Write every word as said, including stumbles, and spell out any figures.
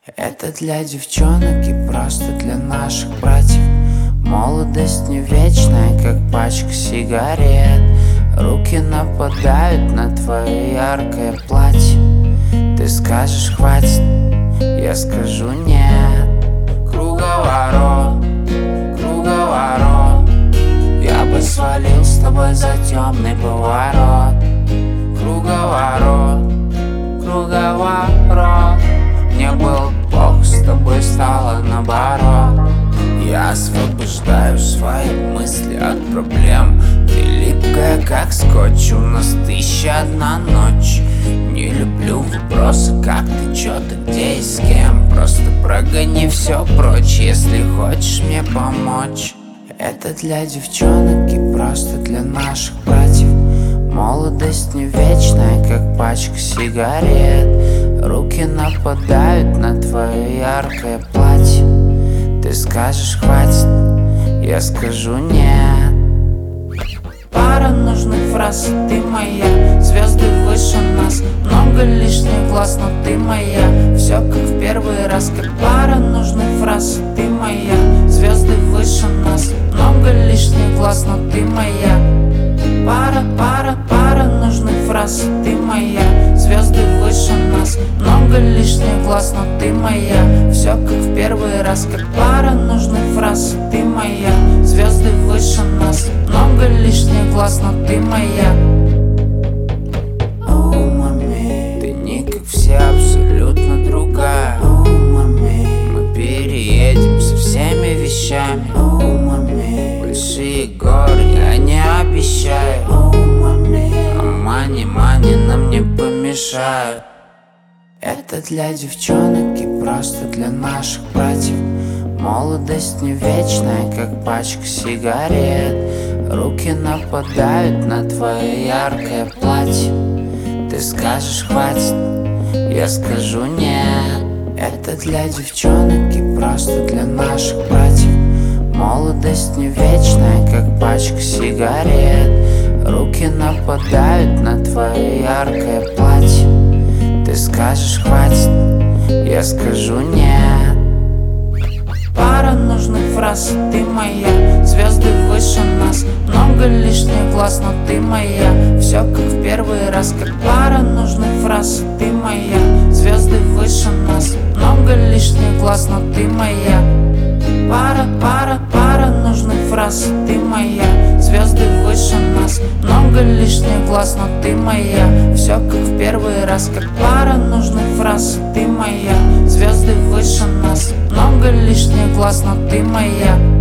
Это для девчонок и просто для наших братьев. Молодость не вечная, как пачка сигарет. Руки нападают на твое яркое платье. Ты скажешь хватит, я скажу нет. Круговорот, круговорот. Я бы свалил с тобой за темный поворот. Круговорот, круговорот. Мне было плохо, с тобой стало наоборот. Я освобождаю свои мысли от проблем. Ты липкая, как скотч, у нас тысяча одна ночь. Не люблю вопросы, как ты, чё ты, где и с кем. Просто прогони все прочь, если хочешь мне помочь. Это для девчонок и просто для наших братьев. Молодость не вечная, как пачка сигарет. Руки нападают на твое яркое платье. Ты скажешь хватит, я скажу нет. Пара нужных фраз, ты моя. Звезды выше нас, много лишних глаз, но ты моя. Все как в первый раз, как пара нужных фраз, ты моя. Звезды выше нас, много лишних глаз, но ты моя. Пара, пара, пара нужных фраз, ты моя. Звезды выше нас, много лишних глаз, но ты моя. Все как в первый раз, как пара нужных фраз, ты моя. Звезды выше нас, много лишних глаз, но ты моя. Оу, мами, ты не как все, абсолютно другая. Оу, мами, мы переедем со всеми вещами. Оу, мами, большие горы я не обещаю. Оу, мами, а мани, мани нам не помешают. Это для девчонок и просто для наших братьев. Молодость не вечная, как пачка сигарет. Руки нападают на твое яркое платье. Ты скажешь хватит, я скажу нет. Это для девчонок и просто для наших братьев. Молодость не вечная, как пачка сигарет. Руки нападают на твое яркое платье. Ты скажешь хватит, я скажу нет. Пара нужных фраз, ты моя. Звезды выше нас, много лишних глаз, но ты моя. Все как в первый раз, как пара нужных фраз, ты моя. Звезды выше нас, много лишних глаз, но ты моя. Пара, пара, пара нужных фраз, ты моя. Звезды выше нас, много лишних глаз, но ты моя. Все как в первый раз, как пара нужных фраз, ты моя. Звезды выше нас, много лишних глаз, но ты моя.